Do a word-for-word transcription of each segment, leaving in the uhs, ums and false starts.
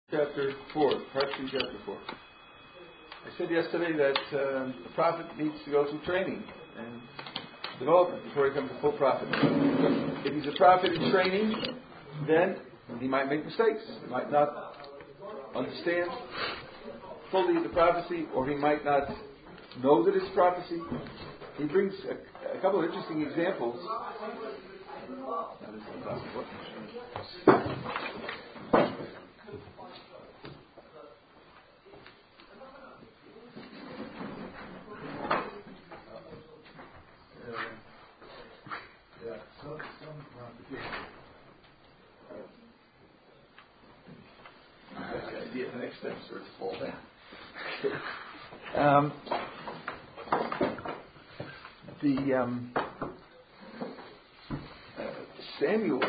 Chapter four, part two, chapter four. I said yesterday that um, a prophet needs to go through training and development before he becomes a full prophet. If he's a prophet in training, then he might make mistakes. He might not understand fully the prophecy, or he might not know that it's prophecy. He brings a, a couple of interesting examples. Now, this is impossible. The next step starts to fall down. um, the um, uh, Samuel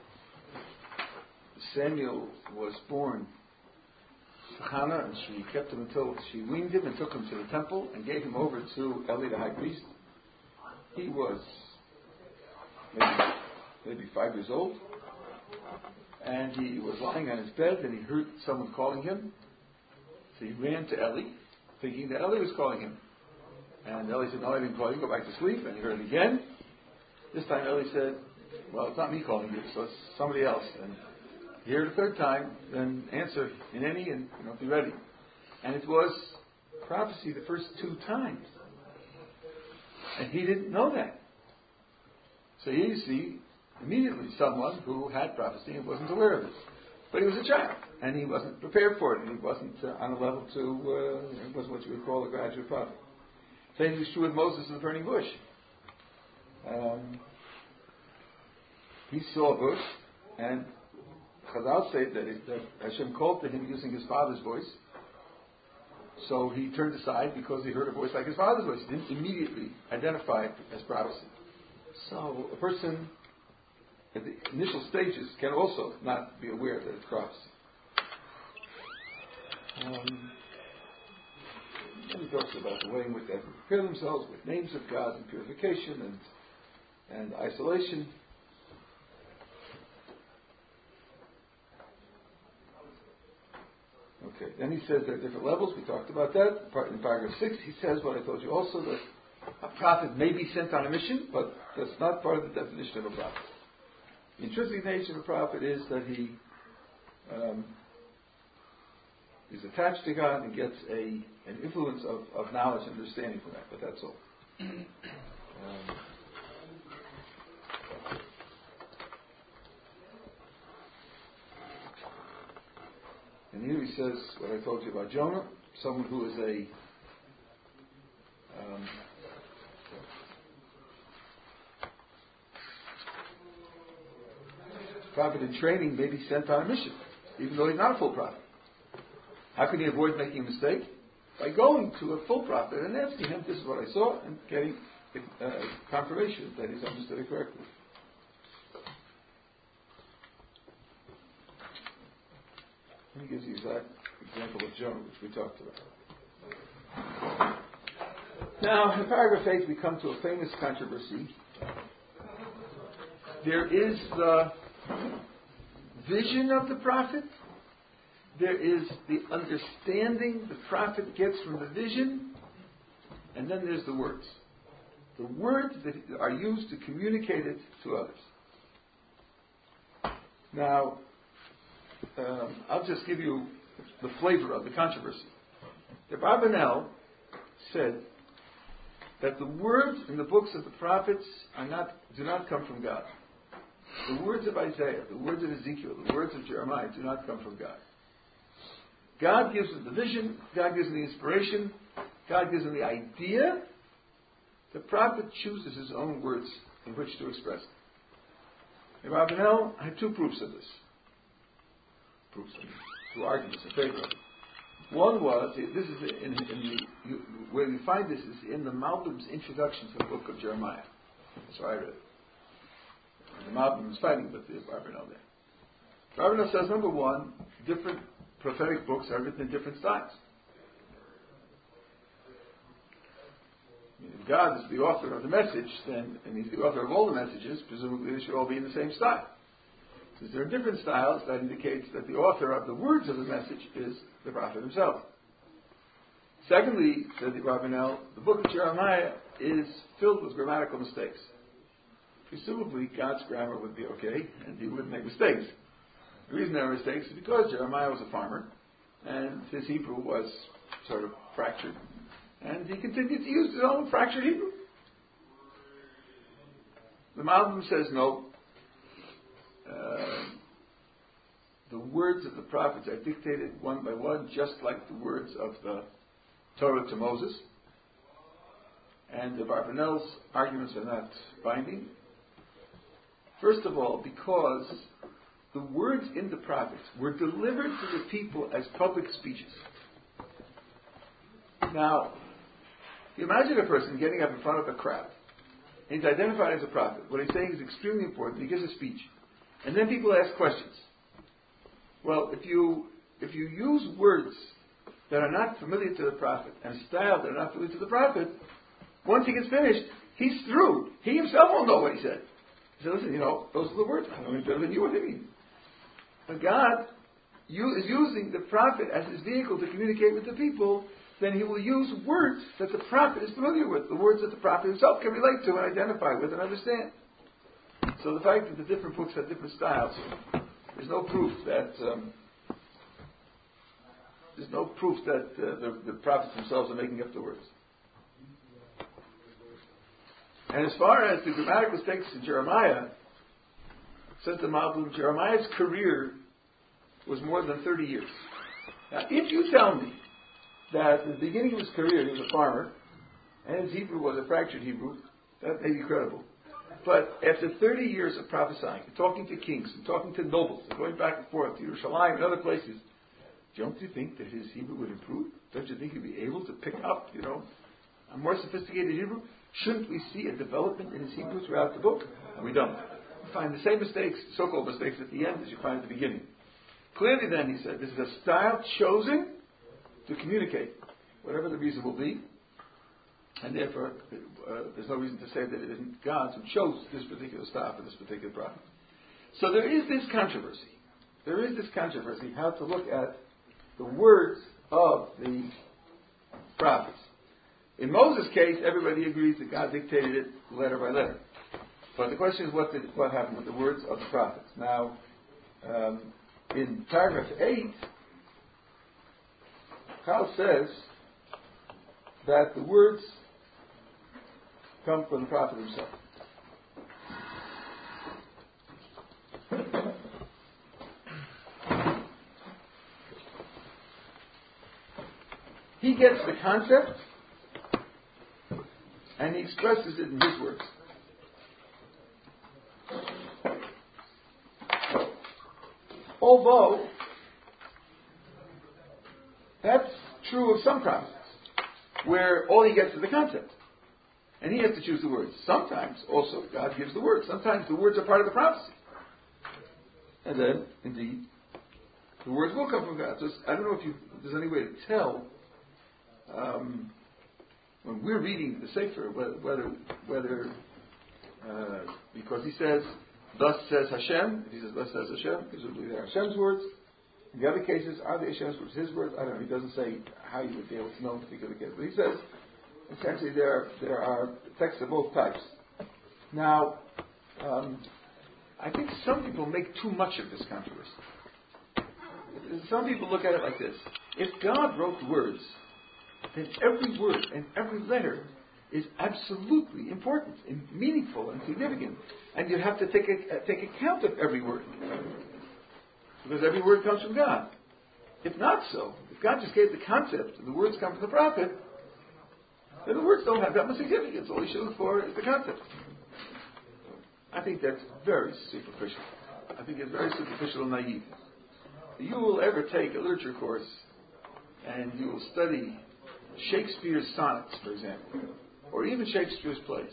Samuel was born to Hannah, and she kept him until she weaned him and took him to the temple and gave him over to Eli the high priest. He was maybe, maybe five years old. And he was lying on his bed, and he heard someone calling him. So he ran to Eli, thinking that Eli was calling him. And Eli said, "No, I didn't call you. Go back to sleep." And he heard it again. This time Eli said, "Well, it's not me calling you, so it's somebody else." And he heard it a third time, then answer in any, and you know, be ready. And it was prophecy the first two times. And he didn't know that. So here you see, immediately someone who had prophecy and wasn't aware of it. But he was a child, and he wasn't prepared for it, and he wasn't uh, on a level to, uh, it wasn't what you would call a graduate prophet. Same is true with Moses in the burning bush. Um, he saw a bush, and Chazal say that, it, that Hashem called to him using his father's voice. So he turned aside because he heard a voice like his father's voice. He didn't immediately identify it as prophecy. So a person at the initial stages can also not be aware that it's prophecy. Um, and he talks about the way in which they prepare themselves with names of God and purification and and isolation. Okay, then he says there are different levels. We talked about that. In paragraph six, he says what I told you also, that a prophet may be sent on a mission, but that's not part of the definition of a prophet. The intrinsic nature of a prophet is that he um, is attached to God and gets a an influence of, of knowledge and understanding from that, but that's all. Um, and here he says what I told you about Jonah, someone who is a um, prophet in training may be sent on a mission, even though he's not a full prophet. How can he avoid making a mistake? By going to a full prophet and asking him, "This is what I saw," and getting uh, confirmation that he's understood it correctly. He gives the exact example of Jonah, which we talked about. Now, in paragraph eight, we come to a famous controversy. There is the vision of the prophet. There is the understanding the prophet gets from the vision. And then there's the words. The words that are used to communicate it to others. Now, um, I'll just give you the flavor of the controversy. The Abarbanel said that the words in the books of the prophets are not do not come from God. The words of Isaiah, the words of Ezekiel, the words of Jeremiah do not come from God. God gives them the vision, God gives them the inspiration, God gives them the idea. The prophet chooses his own words in which to express it. Abarbanel had two proofs of this. Proofs, two arguments in favor of it. One was, this is in, in the, you, where we find this is in the Malbim's introduction to the book of Jeremiah. So I read it. The Malbim is fighting with the Abarbanel there. Abarbanel says, number one, different prophetic books are written in different styles. If God is the author of the message, then, and he's the author of all the messages, presumably they should all be in the same style. Since there are different styles, that indicates that the author of the words of the message is the prophet himself. Secondly, said the Rabbanel, the book of Jeremiah is filled with grammatical mistakes. Presumably, God's grammar would be okay, and he wouldn't make mistakes. The reason there are mistakes is because Jeremiah was a farmer, and his Hebrew was sort of fractured, and he continued to use his own fractured Hebrew. The Malbim says no. Uh, the words of the prophets are dictated one by one, just like the words of the Torah to Moses. And the Barbanel's arguments are not binding. First of all, because the words in the prophets were delivered to the people as public speeches. Now, you imagine a person getting up in front of a crowd, and he's identified as a prophet. What he's saying is extremely important. He gives a speech. And then people ask questions. Well, if you if you use words that are not familiar to the prophet and a style that are not familiar to the prophet, once he gets finished, he's through. He himself won't know what he said. He said, listen, you know, those are the words. I don't know better than you what they mean. But God you, is using the prophet as his vehicle to communicate with the people, then he will use words that the prophet is familiar with, the words that the prophet himself can relate to and identify with and understand. So the fact that the different books have different styles, there's no proof that um, there's no proof that uh, the, the prophets themselves are making up the words. And as far as the grammatical mistakes in Jeremiah, says the Malbim, Jeremiah's career was more than thirty years. Now, if you tell me that at the beginning of his career he was a farmer, and his Hebrew was a fractured Hebrew, that may be credible. But after thirty years of prophesying, and talking to kings, and talking to nobles, and going back and forth to Yerushalayim and other places, don't you think that his Hebrew would improve? Don't you think he'd be able to pick up, you know, a more sophisticated Hebrew? Shouldn't we see a development in his Hebrew throughout the book? And we don't. We find the same mistakes, so-called mistakes, at the end as you find at the beginning. Clearly then, he said, this is a style chosen to communicate, whatever the reason will be. And therefore, uh, there's no reason to say that it isn't God who chose this particular style for this particular prophet. So there is this controversy. There is this controversy how to look at the words of the prophets. In Moses' case, everybody agrees that God dictated it letter by letter. But the question is what did, what happened with the words of the prophets. Now, um, in paragraph eight, Chal says that the words come from the prophet himself. He gets the concept and he expresses it in his words. Although that's true of some prophets, where all he gets is the concept. And he has to choose the words. Sometimes, also, God gives the words. Sometimes the words are part of the prophecy. And then, indeed, the words will come from God. So I don't know if, you, if there's any way to tell, um, when we're reading the Sefer, whether, whether, whether uh, because he says, thus says Hashem, if he says, thus says Hashem, presumably they're Hashem's words. In the other cases, are they Hashem's words, his words? I don't know. He doesn't say how you would be able to know in particular case. But he says, essentially, there, there are texts of both types. Now, um, I think some people make too much of this controversy. Some people look at it like this. If God wrote words, then every word and every letter is absolutely important and meaningful and significant. And you have to take, a, take account of every word. Because every word comes from God. If not so, if God just gave the concept and the words come from the prophet, then the words don't have that much significance. All you should look for is the concept. I think that's very superficial. I think it's very superficial and naive. You will ever take a literature course and you will study Shakespeare's sonnets, for example, or even Shakespeare's plays.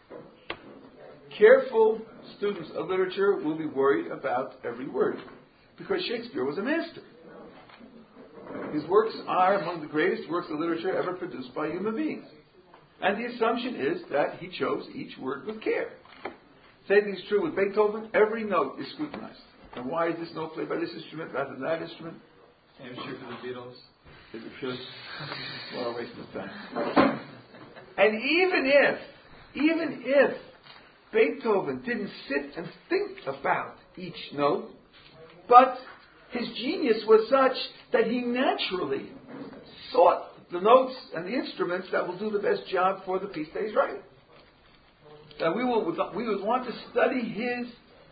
Careful students of literature will be worried about every word, because Shakespeare was a master. His works are among the greatest works of literature ever produced by human beings. And the assumption is that he chose each word with care. Same thing is true with Beethoven. Every note is scrutinized. And why is this note played by this instrument rather than that instrument? Same is true for the Beatles. Is it true? Well, a waste of time. And even if, even if Beethoven didn't sit and think about each note, but his genius was such that he naturally sought the notes and the instruments that will do the best job for the piece that he's writing. That we will, we would want to study his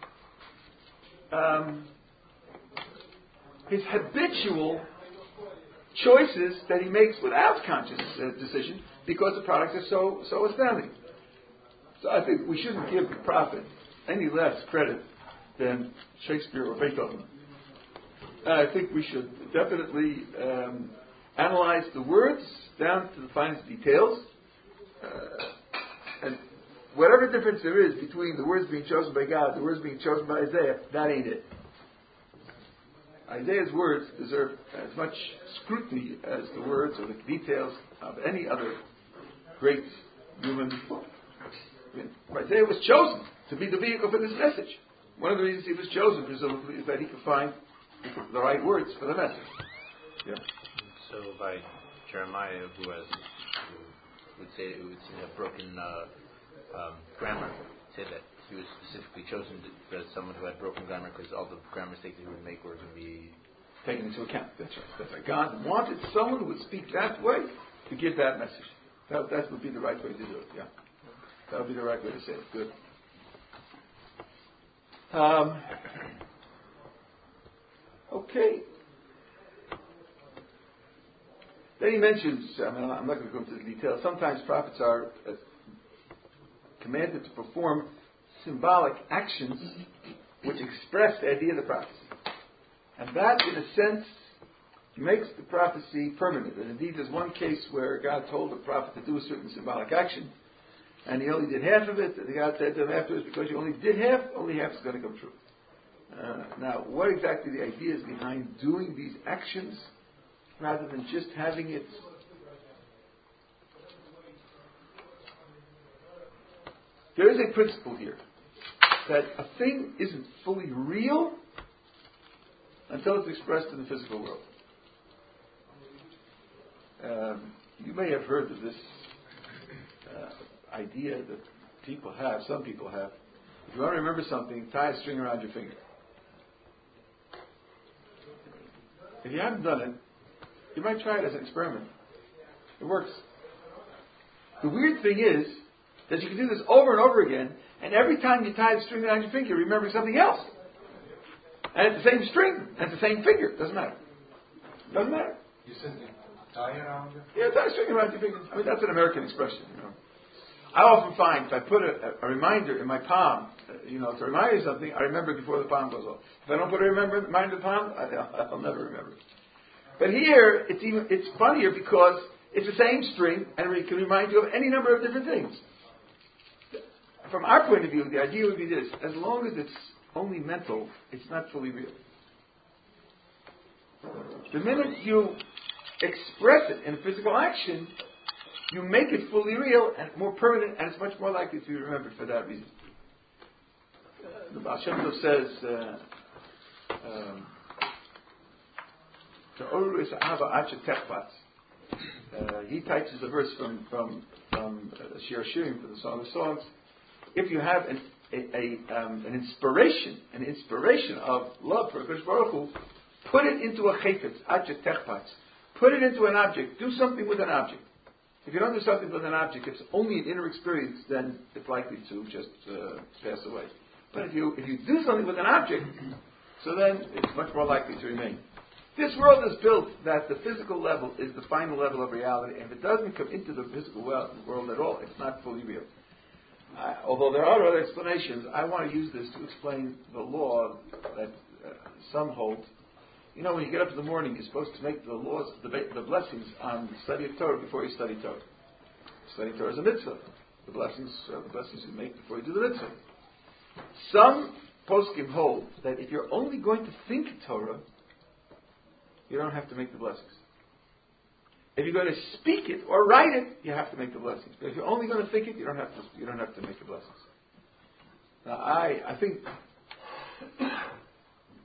um, his habitual choices that he makes without conscious uh, decision, because the products are so so astounding. So I think we shouldn't give the prophet any less credit than Shakespeare or Beethoven. I think we should definitely um, analyze the words down to the finest details, uh, and whatever difference there is between the words being chosen by God, the words being chosen by Isaiah, that ain't it. Isaiah's words deserve as much scrutiny as the words or the details of any other great human. I mean, Isaiah was chosen to be the vehicle for this message. One of the reasons he was chosen, presumably, is that he could find the right words for the message. Yeah. So by Jeremiah, who has who would say who would seem to have broken uh, um, grammar, say that he was specifically chosen to, as someone who had broken grammar because all the grammar mistakes he would make were going to be taken into account. That's right. That's right. God wanted someone who would speak that way to give that message. That, that would be the right way to do it. Yeah, that would be the right way to say it. Good. Um, okay. Then he mentions, I mean, I'm not going to go into the details, sometimes prophets are uh, commanded to perform symbolic actions which express the idea of the prophecy. And that, in a sense, makes the prophecy permanent. And indeed, there's one case where God told the prophet to do a certain symbolic action, and he only did half of it, and God said to him afterwards, because you only did half, only half is going to come true. Uh, now, what exactly the idea is behind doing these actions, rather than just having it there is a principle here that a thing isn't fully real until it's expressed in the physical world. Um, you may have heard of this uh, idea that people have, some people have. If you want to remember something, tie a string around your finger. If you haven't done it, you might try it as an experiment. It works. The weird thing is that you can do this over and over again, and every time you tie the string around your finger, you're remembering something else. And it's the same string, and it's the same finger. Doesn't matter. Doesn't matter. You said tie it around your finger? Yeah, tie a string around your finger. I mean, that's an American expression, you know. I often find if I put a, a reminder in my palm, uh, you know, to remind me of something, I remember it before the palm goes off. If I don't put a remember, reminder in the palm, I, I'll never remember it. But here, it's even it's funnier because it's the same string, and it can remind you of any number of different things. From our point of view, the idea would be this: as long as it's only mental, it's not fully real. The minute you express it in physical action, you make it fully real and more permanent, and it's much more likely to be remembered for that reason. The Baal Shem Tov says, uh, um, uh, he touches a verse from from from uh, Shir Shirim, for the Song of Songs. If you have an a, a, um, an inspiration, an inspiration of love for Hakadosh Baruch Hu, put it into a chayfetz, ajat techpatz. Put it into an object. Do something with an object. If you don't do something with an object, it's only an inner experience, then it's likely to just uh, pass away. But if you if you do something with an object, so then it's much more likely to remain. This world is built that the physical level is the final level of reality, and if it doesn't come into the physical world at all, it's not fully real. Uh, although there are other explanations, I want to use this to explain the law that uh, some hold. You know, when you get up in the morning, you're supposed to make the laws, the, the blessings on the study of Torah before you study Torah. Studying Torah is a mitzvah. The blessings, uh, the blessings you make before you do the mitzvah. Some poskim hold that if you're only going to think Torah, you don't have to make the blessings. If you're going to speak it or write it, you have to make the blessings. But if you're only going to think it, you don't have to. You don't have to make the blessings. Now, I I think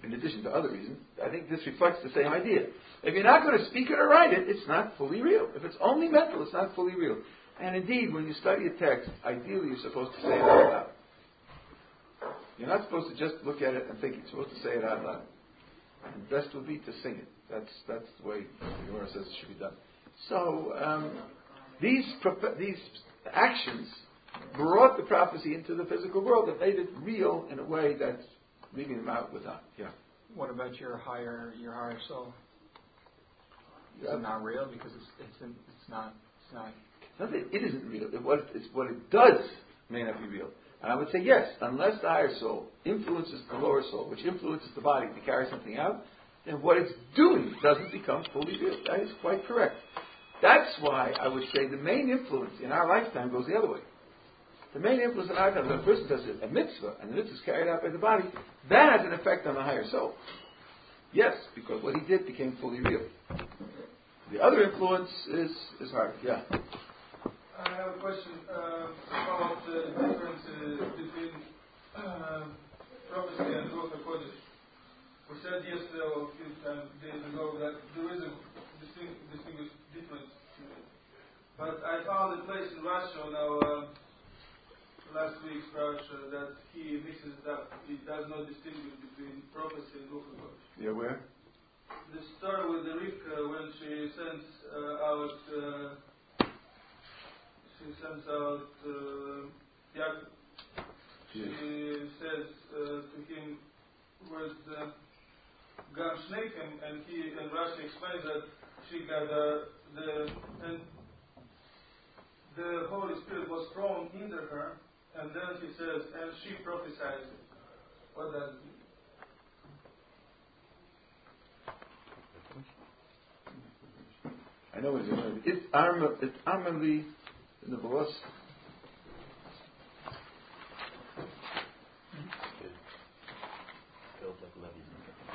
in addition to other reasons, I think this reflects the same idea. If you're not going to speak it or write it, it's not fully real. If it's only mental, it's not fully real. And indeed, when you study a text, ideally you're supposed to say it out loud. You're not supposed to just look at it and think. You're supposed to say it out loud. And best would be to sing it. That's that's the way the Gemara says it should be done. So um, these these actions brought the prophecy into the physical world and made it real in a way that's leaving them out without. Yeah. What about your higher your higher soul? Is Yeah. it not real because it's it's in, it's not it's not. Nothing, it isn't real. It, what, it's what it does may not be real. And I would say yes, unless the higher soul influences the lower soul, which influences the body to carry something out, then what it's doing doesn't become fully real. That is quite correct. That's why I would say the main influence in our lifetime goes the other way. The main influence in our lifetime, when a person does a mitzvah, and the mitzvah is carried out by the body, that has an effect on the higher soul. Yes, because what he did became fully real. The other influence is, is harder. Yeah. I have a question uh, about the difference uh, between uh, prophecy and Ruach HaKodesh. We said yesterday or a few times, days ago that there is a distinct, distinguished difference. But I found a place in Rashi now, uh, last week's Rashi, that he mixes it up. He does not distinguish between prophecy and Ruach HaKodesh. Yeah, where? The story with the Rivka when she sends uh, out uh, she sends out uh, Yaakov. Yes. She says uh, to him with uh, Gam Shneichem, and he and Rashi explains that she got uh, the and the Holy Spirit was thrown into her, and then he says, and she prophesied it. What does it mean? I know what it is. It's Arma, it's Armali in the Boas. Feels like levies.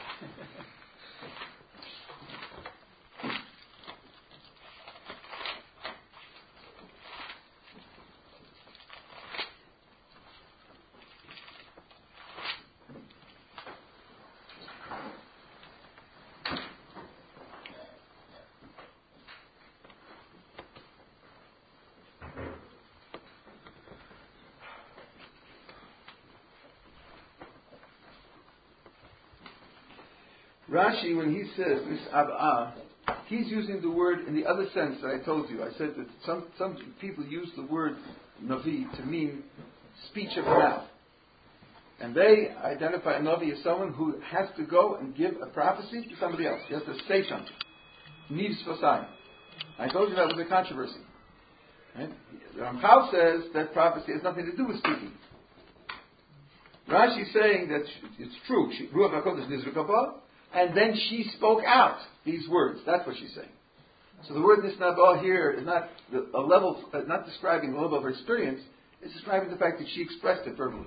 Rashi, when he says this ab'ah, he's using the word in the other sense that I told you. I said that some, some people use the word navi to mean speech of the mouth. And they identify a navi as someone who has to go and give a prophecy to somebody else. He has to say something. Nivs v'sai. I told you that was a controversy. Right? Ramchal says that prophecy has nothing to do with speaking. Rashi is saying that it's true. Ruach HaKodesh nizrukabah. And then she spoke out these words. That's what she's saying. So the word nisnabah here is not a level, uh, not describing the level of her experience. It's describing the fact that she expressed it verbally.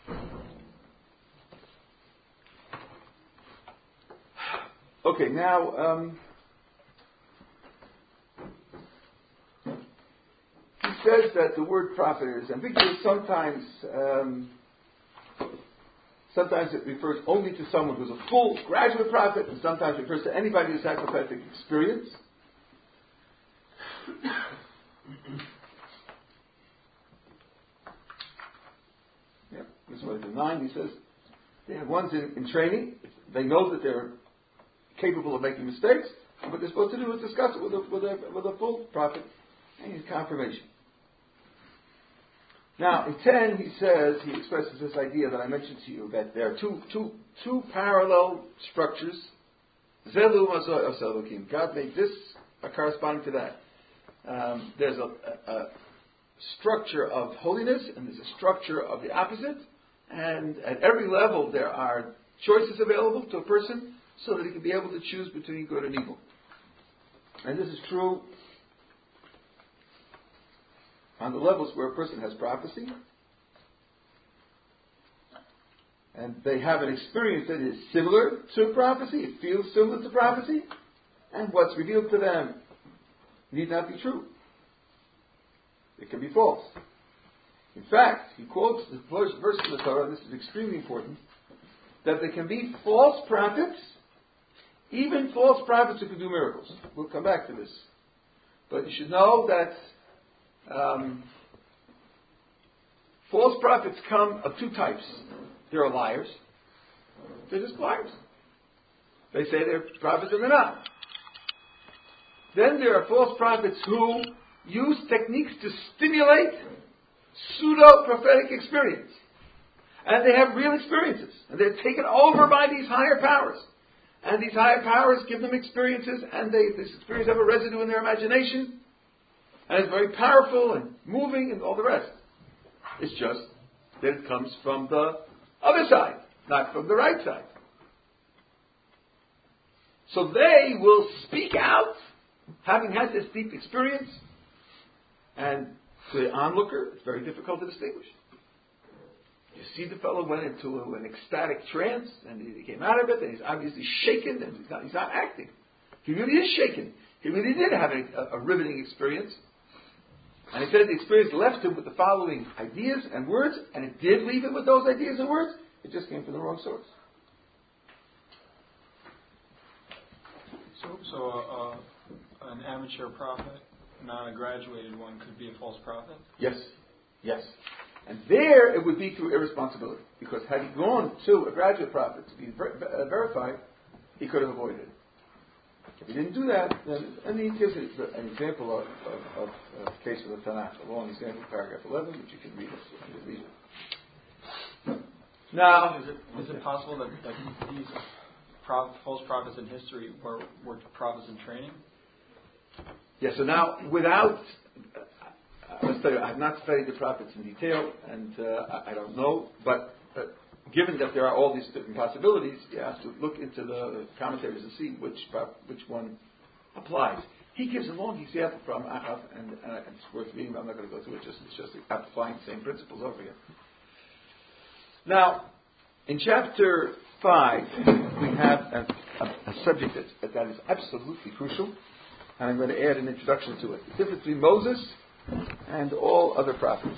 Okay, now um, he says that the word prophet is ambiguous. Sometimes. Um, Sometimes it refers only to someone who's a full graduate prophet, and sometimes it refers to anybody who's had prophetic experience. Yeah, this is what in nine he says. They have ones in, in training. They know that they're capable of making mistakes, and what they're supposed to do is discuss it with a, with a, with a full prophet and his confirmation. Now, in ten, he says, he expresses this idea that I mentioned to you, that there are two, two, two parallel structures. Zelu Mazoy of Elokim. God made this uh, corresponding to that. Um, there's a, a, a structure of holiness, and there's a structure of the opposite. And at every level, there are choices available to a person so that he can be able to choose between good and evil. And this is true on the levels where a person has prophecy, and they have an experience that is similar to prophecy, it feels similar to prophecy, and what's revealed to them need not be true. It can be false. In fact, he quotes the verse in the Torah, and this is extremely important. that there can be false prophets, even false prophets who can do miracles. We'll come back to this. But you should know that um, false prophets come of two types. There are liars. They're just liars. They say they're prophets and they're not. Then there are false prophets who use techniques to stimulate pseudo-prophetic experience. And they have real experiences. And they're taken over by these higher powers. And these higher powers give them experiences, and they, this experience have a residue in their imagination. And it's very powerful and moving and all the rest. It's just that it comes from the other side, not from the right side. So they will speak out, having had this deep experience, and to the onlooker, it's very difficult to distinguish. You see the fellow went into a, an ecstatic trance, and he came out of it, and he's obviously shaken, and he's not, he's not acting. He really is shaken. He really did have a, a, a riveting experience. And he said the experience left him with the following ideas and words, and it did leave him with those ideas and words. It just came from the wrong source. So, so uh, uh, an amateur prophet, not a graduated one, could be a false prophet? Yes. Yes. And there it would be through irresponsibility. Because had he gone to a graduate prophet to be ver- uh, verified, he could have avoided it. If he didn't do that, then, and he gives an example of, of, of a case of the Tanakh, a long example, paragraph eleven, which you can read it. Read it. Now, is it, is it possible that, that these pro- false prophets in history were, were prophets in training? Yeah, so now, without, uh, let's tell you, I have not studied the prophets in detail, and uh, I, I don't know, but uh, given that there are all these different possibilities, you have to look into the commentaries to see which which one applies. He gives a long example from Achav, and uh, it's worth reading, but I'm not going to go through it, just, it's just applying the same principles over here. Now, in chapter five, we have a, a, a subject that, that is absolutely crucial, and I'm going to add an introduction to it. The difference between Moses and all other prophets.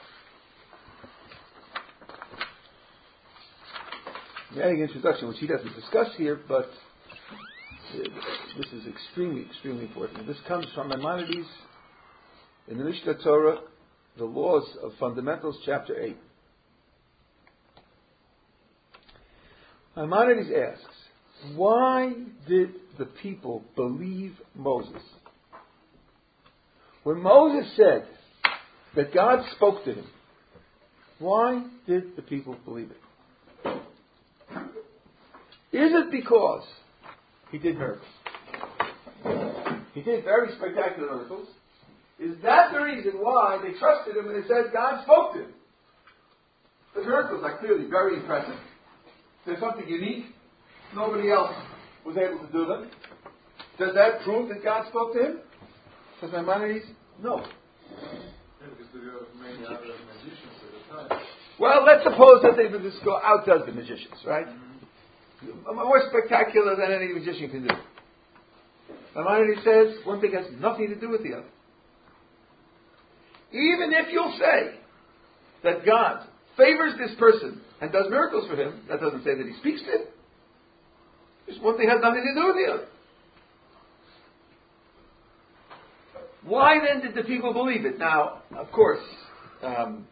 I'm adding an introduction, which he doesn't discuss here, but this is extremely, extremely important. This comes from Maimonides in the Mishnah Torah, the Laws of Fundamentals, chapter eight. Maimonides asks, why did the people believe Moses? When Moses said that God spoke to him, why did the people believe it? Is it because he did miracles? He did very spectacular miracles. Is that the reason why they trusted him and they said God spoke to him? The miracles are clearly very impressive. There's something unique. Nobody else was able to do them. Does that prove that God spoke to him? Says Maimonides, no. Well, let's suppose that they would just go outdoes the magicians, right? More spectacular than any magician can do. Maimonides says one thing has nothing to do with the other. Even if you'll say that God favors this person and does miracles for him, that doesn't say that he speaks to him. Just one thing has nothing to do with the other. Why then did the people believe it? Now, of course, um,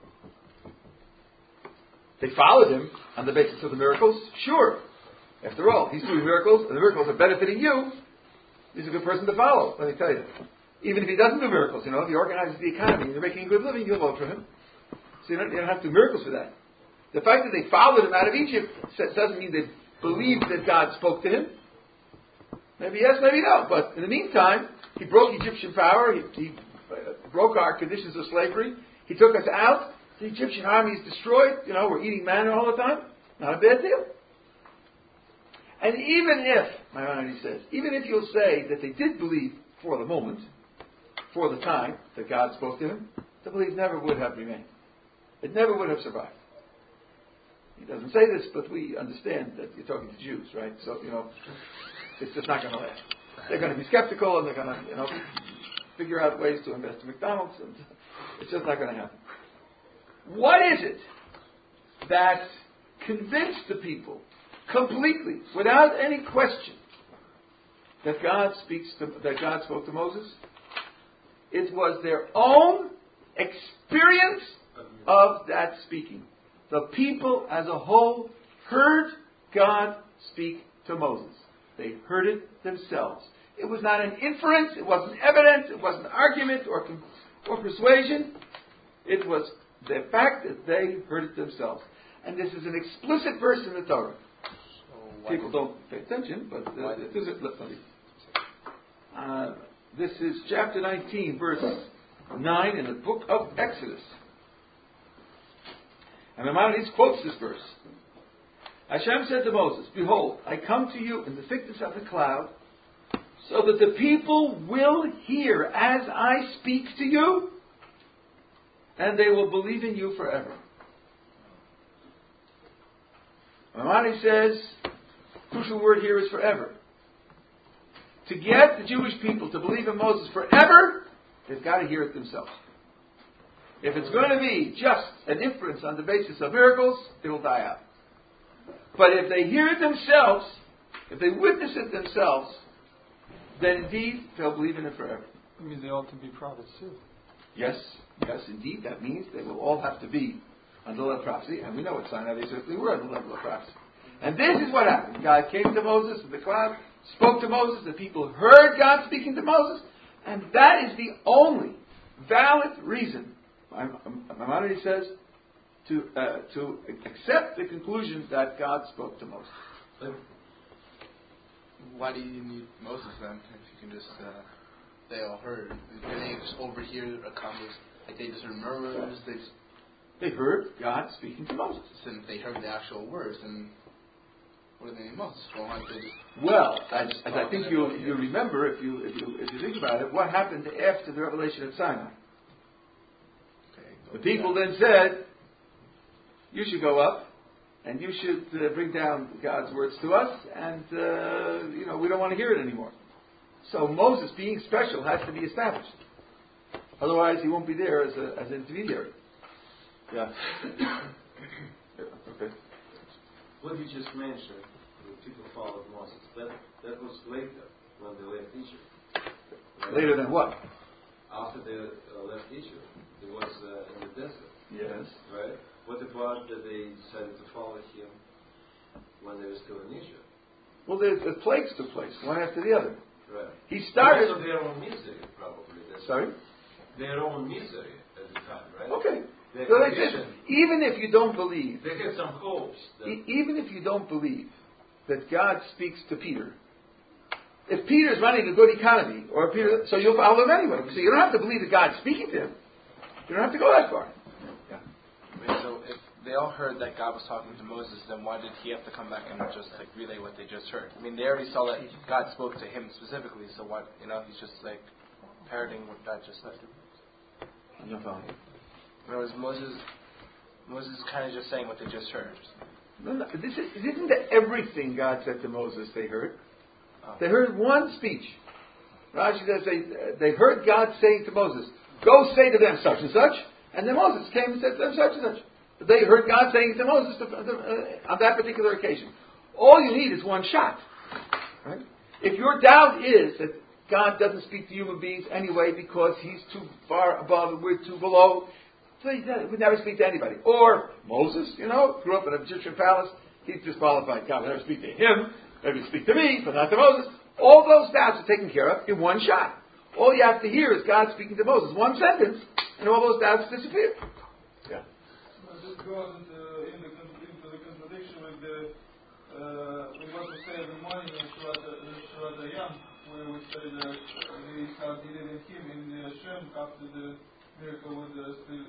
they followed him on the basis of the miracles. Sure. After all, he's doing miracles, and the miracles are benefiting you. He's a good person to follow, let me tell you. Even if he doesn't do miracles, you know, if he organizes the economy and you're making a good living, you'll vote for him. So you don't, you don't have to do miracles for that. The fact that they followed him out of Egypt doesn't mean they believed that God spoke to him. Maybe yes, maybe no. But in the meantime, he broke Egyptian power. He, he uh, broke our conditions of slavery. He took us out. The Egyptian army is destroyed. You know, we're eating manna all the time. Not a bad deal. And even if, Maimonides says, even if you'll say that they did believe for the moment, for the time, that God spoke to him, the belief never would have remained. It never would have survived. He doesn't say this, but we understand that you're talking to Jews, right? So, you know, it's just not going to last. They're going to be skeptical, and they're going to, you know, figure out ways to invest in McDonald's, and it's just not going to happen. What is it that convinced the people completely, without any question, that God speaks to, that God spoke to Moses. It was their own experience of that speaking. The people as a whole heard God speak to Moses. They heard it themselves. It was not an inference, it wasn't evidence, it wasn't argument or, or persuasion. It was the fact that they heard it themselves. And this is an explicit verse in the Torah. So people don't pay attention, but uh, it is, let me, uh, this is chapter nineteen, verse nine in the book of Exodus. And Maimonides quotes this verse. Hashem said to Moses, "Behold, I come to you in the thickness of the cloud, so that the people will hear as I speak to you, and they will believe in you forever." Maimonides says, crucial word here is forever. To get the Jewish people to believe in Moses forever, they've got to hear it themselves. If it's going to be just an inference on the basis of miracles, it will die out. But if they hear it themselves, if they witness it themselves, then indeed they'll believe in it forever. It means they ought to be prophets too. Yes, yes, indeed. That means they will all have to be on the level of prophecy, and we know at Sinai they certainly were on the level of prophecy. And this is what happened. God came to Moses in the cloud, spoke to Moses, the people heard God speaking to Moses, and that is the only valid reason, Maimonides says, to uh, to accept the conclusion that God spoke to Moses. But why do you need Moses then, if you can just, uh, they all heard? Did they just overhear a conversation? Like they just heard murmurs? They just, They heard God speaking to Moses. and they heard the actual words, and what do they need Moses? Well, why don't they just Well, as, as I think you you remember, if you if you if you think about it, what happened after the revelation at Sinai? okay, The people then said, "You should go up, and you should uh, bring down God's words to us, and uh, you know we don't want to hear it anymore." So Moses, being special, has to be established. Otherwise, he won't be there as a as an intermediary. Yeah. Yeah, okay. What you just mentioned, the people followed Moses, that, that was later, when they left Egypt. Right? Later than what? After they uh, left Egypt, it was uh, in the desert, Yes. right? What about that they decided to follow him when they were still in Egypt? Well, the, the plagues took place, one after the other. Right. He started... Also their own misery, probably. That's Sorry? Their own misery at the time, right? Okay. Their So like this, condition, even if you don't believe, they had some hopes. That, e- even if you don't believe that God speaks to Peter, if Peter's running a good economy, or Peter, so you'll follow him anyway. So you don't have to believe that God's speaking to him. You don't have to go that far. Yeah. Wait, so if they all heard that God was talking to Moses, then why did he have to come back and just like relay what they just heard? I mean, they already saw that God spoke to him specifically, so what, you know, he's just like parroting what God just said. I'm not following you. In other words, Moses, Moses is kind of just saying what they just heard. No, no, this is, isn't that everything God said to Moses they heard? Oh. They heard one speech. Rashi says they, they heard God saying to Moses, "Go say to them such and such," and then Moses came and said to them such and such. But they heard God saying to Moses to, uh, on that particular occasion. All you need is one shot. Right? If your doubt is that God doesn't speak to human beings anyway because He's too far above and we're too below, so He would never speak to anybody. Or Moses, you know, grew up in an Egyptian palace, he's disqualified. God would never speak to him. Maybe speak to me, but not to Moses. All those doubts are taken care of in one shot. All you have to hear is God speaking to Moses. One sentence, and all those doubts disappear. Yeah. Well, this goes into, in the, into the contradiction with the uh, with what we say every morning in Shurat Hayam, where we say that uh, they have believed in Him in the Hashem after the miracle with the sea.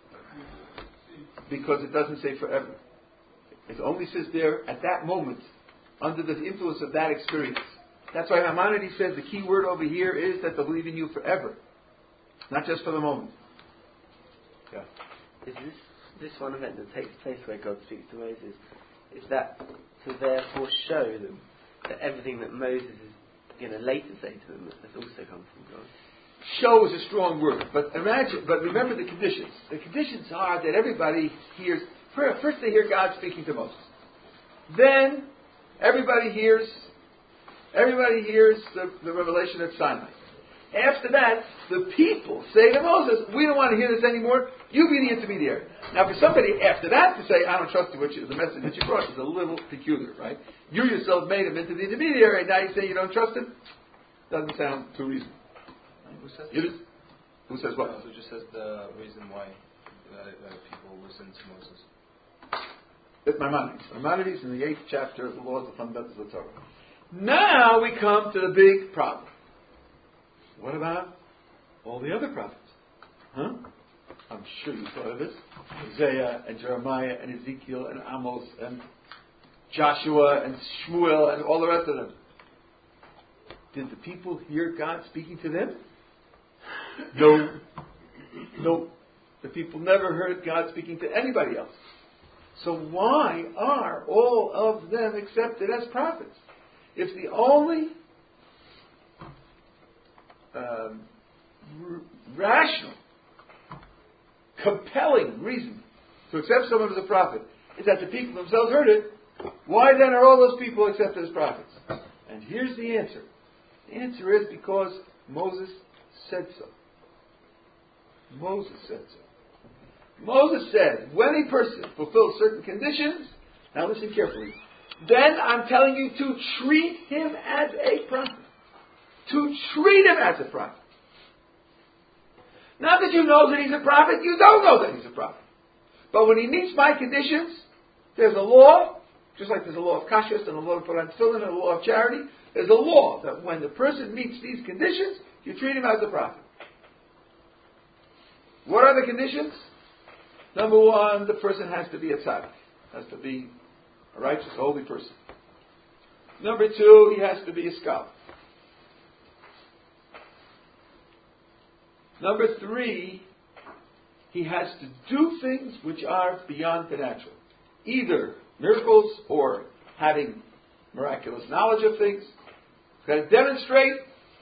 Because it doesn't say forever. It only says there at that moment, under the influence of that experience. That's why Maimonides says the key word over here is that they'll believe in you forever, not just for the moment. Yeah. Is this this one event that takes place where God speaks to Moses? Is that to therefore show them that everything that Moses is going to later say to them has also come from God? Show is a strong word, but imagine, but remember the conditions. The conditions are that everybody hears. First they hear God speaking to Moses. Then everybody hears everybody hears the, the revelation at Sinai. After that, the people say to Moses, we don't want to hear this anymore, you be the intermediary. Now for somebody after that to say, I don't trust you, which is the message that you brought, is a little peculiar, right? You yourself made him into the intermediary, and now you say you don't trust him? Doesn't sound too reasonable. Who says It is. Who says what? No, who just says the reason why that, that people listen to Moses? It's Maimonides. Maimonides in the eighth chapter of the Laws of Fundamentals of the Torah. Now we come to the big problem. What about all the other prophets? Huh? I'm sure you thought of this. Isaiah and Jeremiah and Ezekiel and Amos and Joshua and Shmuel and all the rest of them. Did the people hear God speaking to them? No. No. The people never heard God speaking to anybody else. So why are all of them accepted as prophets? If the only um, r- rational, compelling reason to accept someone as a prophet is that the people themselves heard it, why then are all those people accepted as prophets? And here's the answer. The answer is because Moses said so. Moses said so. Moses said, when a person fulfills certain conditions, now listen carefully, then I'm telling you to treat him as a prophet. To treat him as a prophet. Not that you know that he's a prophet, you don't know that he's a prophet. But when he meets my conditions, there's a law, just like there's a law of kashrus and a law of Puran Tefillin and a law of charity, there's a law that when the person meets these conditions, you treat him as a prophet. What are the conditions? Number one, the person has to be a tzaddik. Has to be a righteous, holy person. Number two, he has to be a scholar. Number three, he has to do things which are beyond the natural. Either miracles or having miraculous knowledge of things. He's got to demonstrate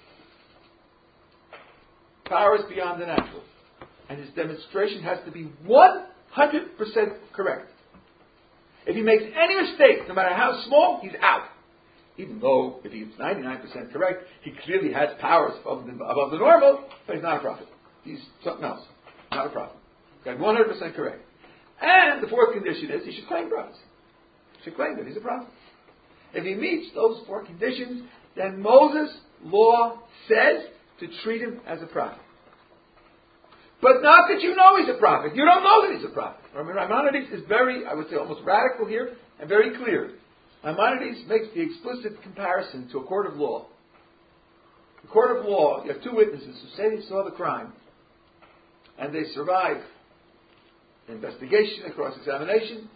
powers beyond the natural. And his demonstration has to be one hundred percent correct. If he makes any mistake, no matter how small, he's out. Even though, if he's ninety-nine percent correct, he clearly has powers above the, above the normal, but he's not a prophet. He's something else. Not a prophet. Got one hundred percent correct. And the fourth condition is he should claim prophecy. He should claim that he's a prophet. If he meets those four conditions, then Moses' law says to treat him as a prophet. But not that you know he's a prophet. You don't know that he's a prophet. I mean, Maimonides is very, I would say, almost radical here and very clear. Maimonides makes the explicit comparison to a court of law. The court of law, you have two witnesses who say they saw the crime, and they survive investigation and cross-examination.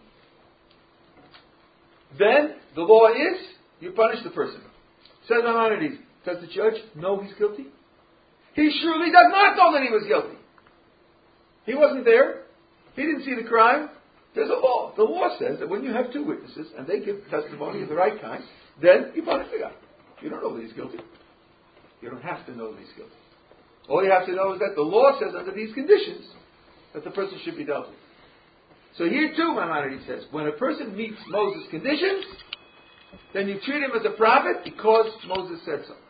Then the law is you punish the person. Says Maimonides, does the judge know he's guilty? He surely does not know that he was guilty. He wasn't there. He didn't see the crime. There's a law. The law says that when you have two witnesses and they give testimony of the right kind, then you punish the guy. You don't know that he's guilty. You don't have to know that he's guilty. All you have to know is that the law says under these conditions that the person should be dealt with. So here too, Maimonides says, when a person meets Moses' conditions, then you treat him as a prophet because Moses said so.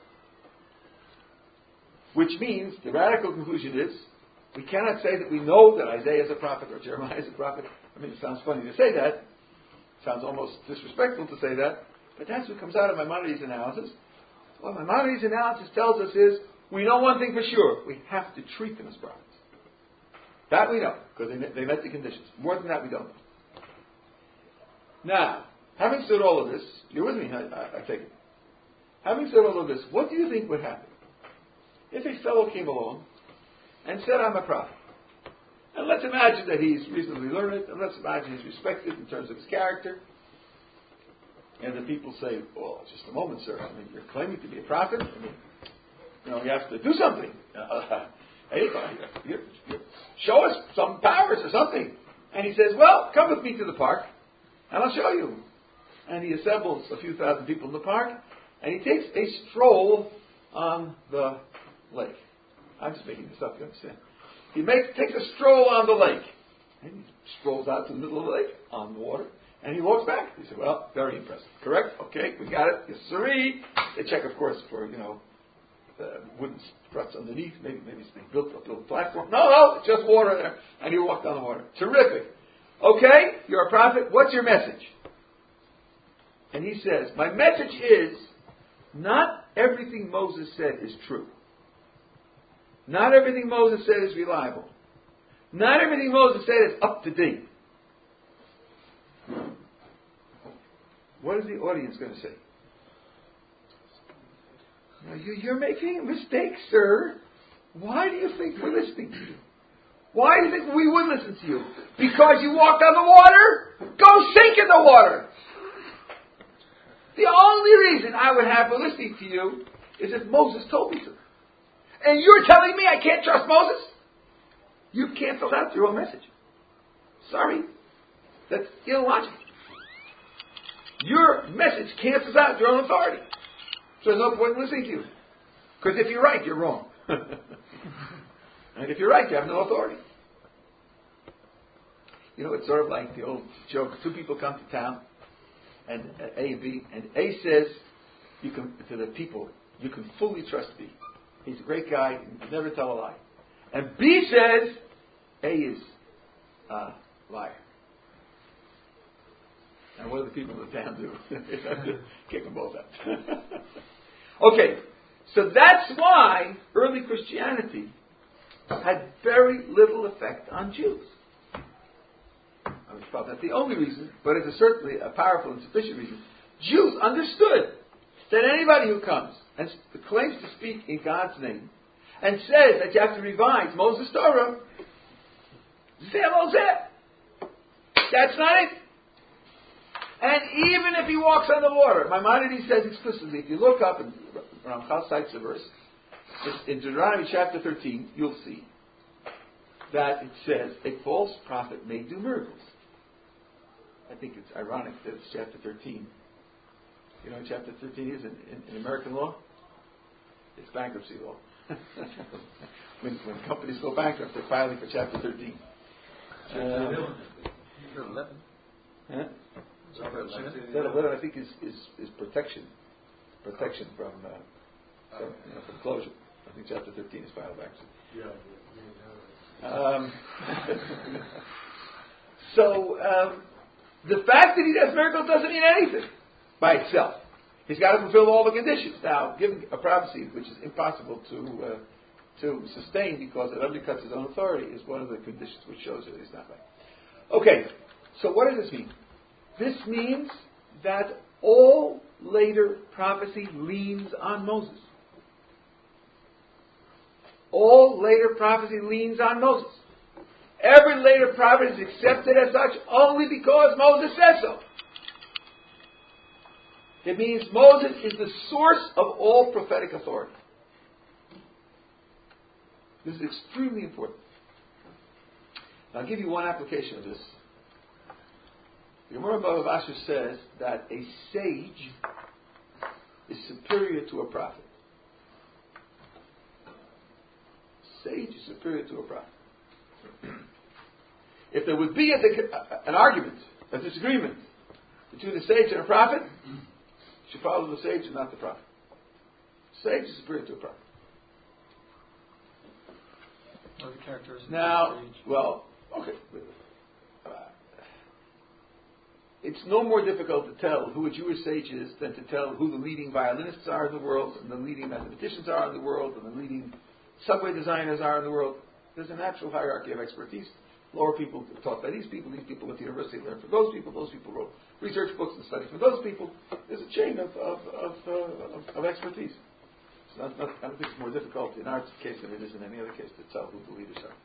Which means, the radical conclusion is, we cannot say that we know that Isaiah is a prophet or Jeremiah is a prophet. I mean, it sounds funny to say that. It sounds almost disrespectful to say that. But that's what comes out of Maimonides' analysis. What Maimonides' analysis tells us is, we know one thing for sure. We have to treat them as prophets. That we know, because they, they met the conditions. More than that, we don't know. Now, having said all of this, you're with me, I, I, I take it. Having said all of this, what do you think would happen if a fellow came along and said, I'm a prophet? And let's imagine that he's reasonably learned, and let's imagine he's respected in terms of his character. And the people say, well, just a moment, sir. I mean, you're claiming to be a prophet. I mean, you know, you have to do something. Uh, hey, you, you, show us some powers or something. And he says, well, come with me to the park, and I'll show you. And he assembles a few thousand people in the park, and he takes a stroll on the lake. I'm just making this up, you understand? He makes, takes a stroll on the lake. And he strolls out to the middle of the lake on the water, and he walks back. He said, well, very impressive. Correct? Okay, we got it. Yes, sirree. They check, of course, for, you know, uh, wooden struts underneath. Maybe maybe they built a built a platform. No, no, just water there. And he walked down the water. Terrific. Okay, you're a prophet. What's your message? And he says, my message is, not everything Moses said is true. Not everything Moses said is reliable. Not everything Moses said is up to date. What is the audience going to say? Now, you, you're making a mistake, sir. Why do you think we're listening to you? Why do you think we would listen to you? Because you walked on the water? Go sink in the water! The only reason I would have for listening to you is if Moses told me to. And you're telling me I can't trust Moses? You've canceled out your own message. Sorry. That's illogical. Your message cancels out your own authority. So there's no point in listening to you. Because if you're right, you're wrong. And if you're right, you have no authority. You know, it's sort of like the old joke. Two people come to town, and uh, A and B, and A says you can to the people, you can fully trust B. He's a great guy, he'll never tell a lie. And B says A is a liar. And what do the people in the town do? They have to kick them both out. Okay, so that's why early Christianity had very little effect on Jews. I mean, it's probably not the only reason, but it is certainly a powerful and sufficient reason. Jews understood that anybody who comes and claims to speak in God's name and says that you have to revise Moses' Torah, Zeh, that's not it. And even if he walks on the water, Maimonides says explicitly, if you look up, and Ramchal cites the verse, in Deuteronomy chapter thirteen, you'll see that it says a false prophet may do miracles. I think it's ironic that it's chapter thirteen. You know what chapter thirteen is in, in, in American law? It's bankruptcy law. when, when companies go bankrupt, they're filing for chapter thirteen. Um, eleven. Huh? That eleven, I think, is, is, is protection. Protection from, uh, from, you know, from closure. I think chapter thirteen is final bankruptcy. Yeah. Um, so, um, the fact that he does miracles doesn't mean anything by itself. He's got to fulfill all the conditions. Now, given a prophecy which is impossible to uh, to sustain because it undercuts his own authority is one of the conditions which shows that he's not right. Okay, so what does this mean? This means that all later prophecy leans on Moses. All later prophecy leans on Moses. Every later prophet is accepted as such only because Moses says so. It means Moses is the source of all prophetic authority. This is extremely important. I'll give you one application of this. The Gemara Bava Basra says that a sage is superior to a prophet. Sage is superior to a prophet. If there would be a, an argument, a disagreement between a sage and a prophet, you should follow the sage and not the prophet. Sage is superior to a prophet. What are the characteristics now, of the sage? well, okay. Uh, it's no more difficult to tell who a Jewish sage is than to tell who the leading violinists are in the world, and the leading mathematicians are in the world, and the leading subway designers are in the world. There's a natural hierarchy of expertise. Lower people taught by these people, these people went to university and learned from those people, those people wrote research books and studied from those people. There's a chain of of, of, uh, of, of expertise. It's not, not, I don't think it's more difficult in our case than it is in any other case to tell who the leaders are.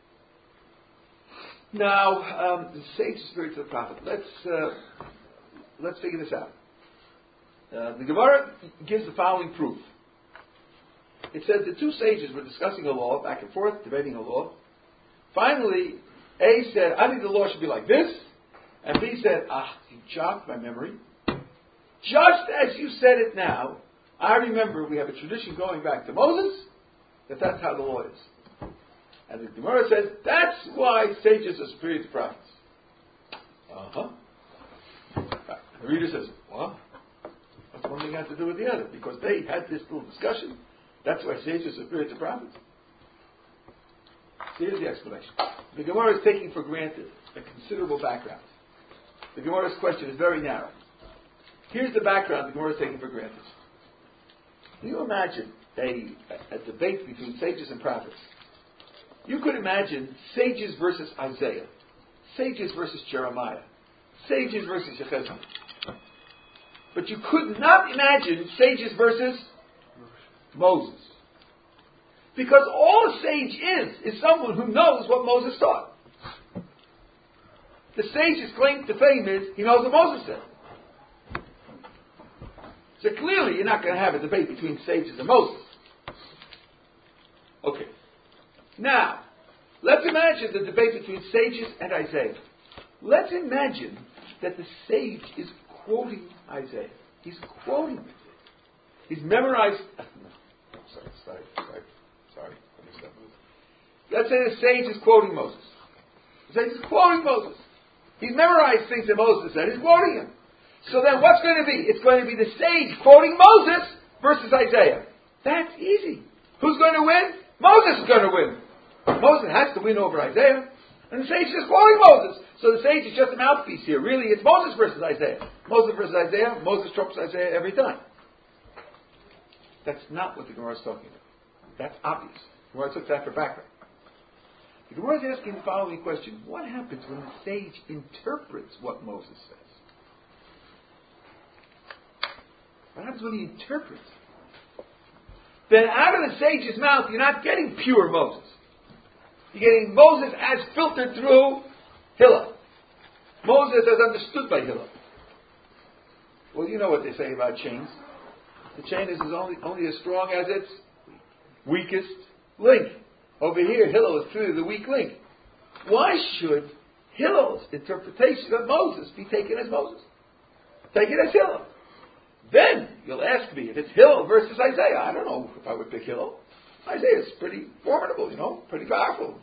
Now, um, the sage is superior to the prophet. Let's uh, let's figure this out. Uh, the Gemara gives the following proof. It says the two sages were discussing a law, back and forth, debating a law. Finally, A said, I think the law should be like this. And B said, ah, you jogged my memory. Just as you said it now, I remember we have a tradition going back to Moses, that that's how the law is. And the Gemara says, that's why sages are superior to prophets. Uh-huh. The reader says, what? What's one thing have to do with the other? Because they had this little discussion. That's why sages are superior to prophets. Here's the explanation. The Gemara is taking for granted a considerable background. The Gemara's question is very narrow. Here's the background the Gemara is taking for granted. Can you imagine a, a debate between sages and prophets? You could imagine sages versus Isaiah, sages versus Jeremiah, sages versus Yechezkel. But you could not imagine sages versus Moses. Because all a sage is, is someone who knows what Moses taught. The sage's claim to fame is, he knows what Moses said. So clearly you're not going to have a debate between sages and Moses. Okay. Now, let's imagine the debate between sages and Isaiah. Let's imagine that the sage is quoting Isaiah. He's quoting Isaiah. He's memorized... No, sorry, sorry, sorry, sorry. I missed that move. Let's say the sage is quoting Moses. The sage is quoting Moses. He's memorized things that Moses said. He's quoting him. So then what's going to be? It's going to be the sage quoting Moses versus Isaiah. That's easy. Who's going to win? Moses is going to win. Moses has to win over Isaiah. And the sage is quoting Moses. So the sage is just a mouthpiece here. Really, it's Moses versus Isaiah. Moses versus Isaiah. Moses trumps Isaiah every time. That's not what the Gemara is talking about. That's obvious. The Gemara took that for background. The Gemara is asking the following question. What happens when the sage interprets what Moses says? What happens when he interprets? Then out of the sage's mouth, you're not getting pure Moses. You're getting Moses as filtered through Hillel. Moses as understood by Hillel. Well, you know what they say about chains. The chain is only, only as strong as its weakest link. Over here, Hillel is clearly the weak link. Why should Hillel's interpretation of Moses be taken as Moses? Take it as Hillel. Then you'll ask me if it's Hillel versus Isaiah. I don't know if I would pick Hillel. Isaiah is pretty formidable, you know, pretty powerful.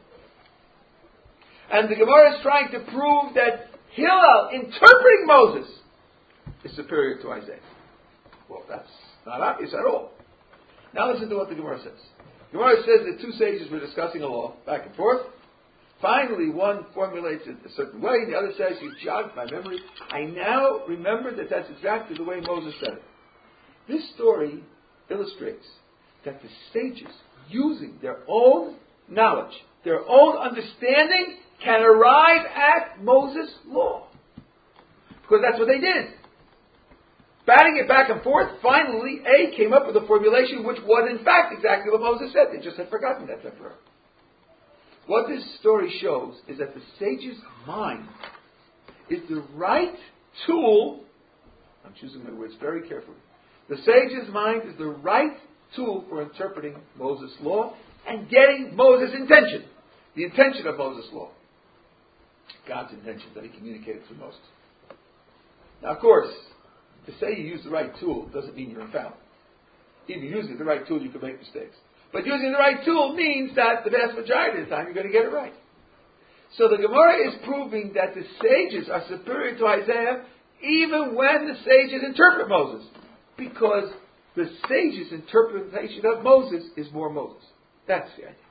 And the Gemara is trying to prove that Hillel interpreting Moses is superior to Isaiah. Well, that's not obvious at all. Now listen to what the Gemara says. The Gemara says that two sages were discussing a law back and forth. Finally, one formulates it a certain way, and the other says, you jogged my memory. I now remember that that's exactly the way Moses said it. This story illustrates that the sages, using their own knowledge, their own understanding, can arrive at Moses' law. Because that's what they did. Batting it back and forth, finally, A came up with a formulation which was in fact exactly what Moses said. They just had forgotten that temporarily. What this story shows is that the sage's mind is the right tool. I'm choosing my words very carefully. The sage's mind is the right tool for interpreting Moses' law and getting Moses' intention. The intention of Moses' law. God's intention that he communicated through Moses. Now, of course, to say you use the right tool doesn't mean you're infallible. Even using the right tool, you can make mistakes. But using the right tool means that the vast majority of the time you're going to get it right. So the Gemara is proving that the sages are superior to Isaiah even when the sages interpret Moses. Because the sages' interpretation of Moses is more Moses. That's the idea.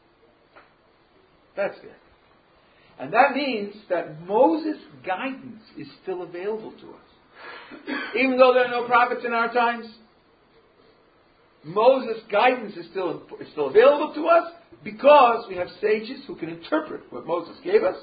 That's the idea. And that means that Moses' guidance is still available to us. Even though there are no prophets in our times, Moses' guidance is still, is still available to us because we have sages who can interpret what Moses gave us.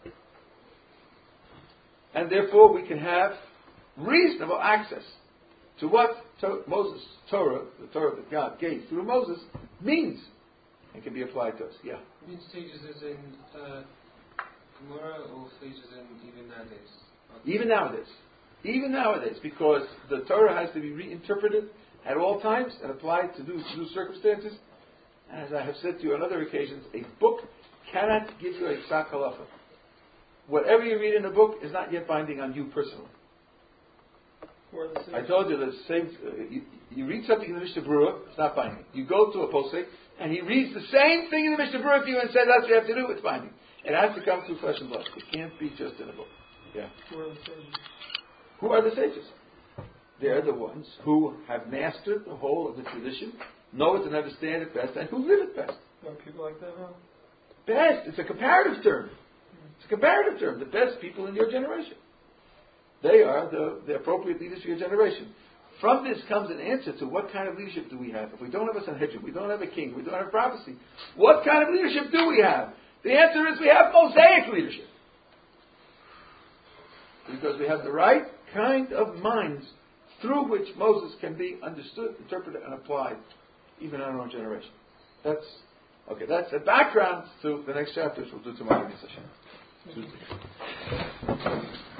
And therefore we can have reasonable access to what to- Moses' Torah, the Torah that God gave through Moses, means and can be applied to us. Yeah? It means sages as in uh, Gemara or sages in even nowadays? Even nowadays. Even nowadays, because the Torah has to be reinterpreted at all times and applied to new, new circumstances. And as I have said to you on other occasions, a book cannot give you a psak halacha. Whatever you read in a book is not yet binding on you personally. I told you the same. Uh, you, You read something in the Mishnah Berurah, it's not binding. You go to a posek, and he reads the same thing in the Mishnah Berurah to you and says that's what you have to do, it's binding. It has to come through flesh and blood. It can't be just in a book. Yeah. Who are the sages? Who are the sages? They're the ones who have mastered the whole of the tradition, know it and understand it best, and who live it best. There are people like that now? Best. It's a comparative term. It's a comparative term. The best people in your generation. They are the, the appropriate leaders for your generation. From this comes an answer to what kind of leadership do we have. If we don't have a Sanhedrin, we don't have a king, we don't have prophecy, what kind of leadership do we have? The answer is we have Mosaic leadership. Because we have the right kind of minds through which Moses can be understood, interpreted, and applied, even in our own generation. That's okay. That's a background to the next chapters we'll do tomorrow.